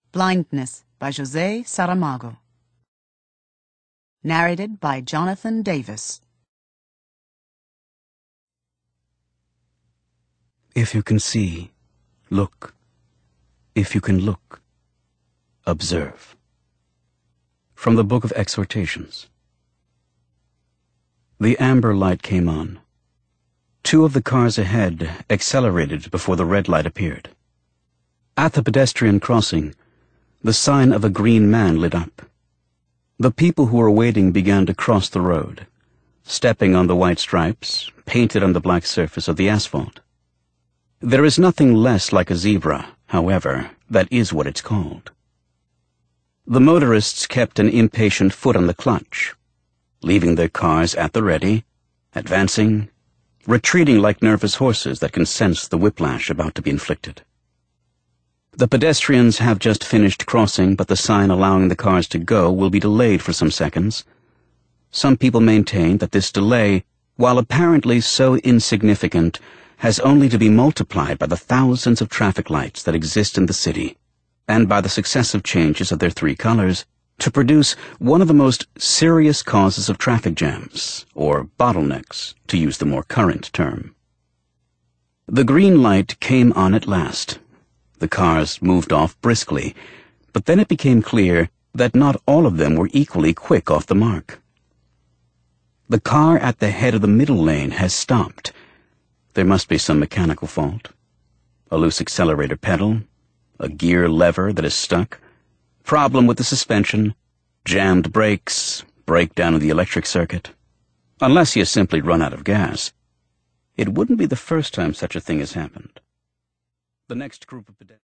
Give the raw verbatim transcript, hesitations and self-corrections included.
Blindness by José Saramago. Narrated by Jonathan Davis. If you can see, look. If you can look, observe. From the Book of Exhortations. The amber light came on. Two of the cars ahead accelerated before the red light appeared. At the pedestrian crossing, the sign of a green man lit up. The people who were waiting began to cross the road, stepping on the white stripes painted on the black surface of the asphalt. There is nothing less like a zebra, however, that is what it's called. The motorists kept an impatient foot on the clutch, leaving their cars at the ready, advancing, retreating like nervous horses that can sense the whiplash about to be inflicted. The pedestrians have just finished crossing, but the sign allowing the cars to go will be delayed for some seconds. Some people maintain that this delay, while apparently so insignificant, has only to be multiplied by the thousands of traffic lights that exist in the city, and by the successive changes of their three colors, to produce one of the most serious causes of traffic jams, or bottlenecks, to use the more current term. The green light came on at last. The cars moved off briskly, but then it became clear that not all of them were equally quick off the mark. The car at the head of the middle lane has stopped. There must be some mechanical fault. A loose accelerator pedal, a gear lever that is stuck, problem with the suspension, jammed brakes, breakdown of the electric circuit. Unless he has simply run out of gas. It wouldn't be the first time such a thing has happened. The next group of pedestrians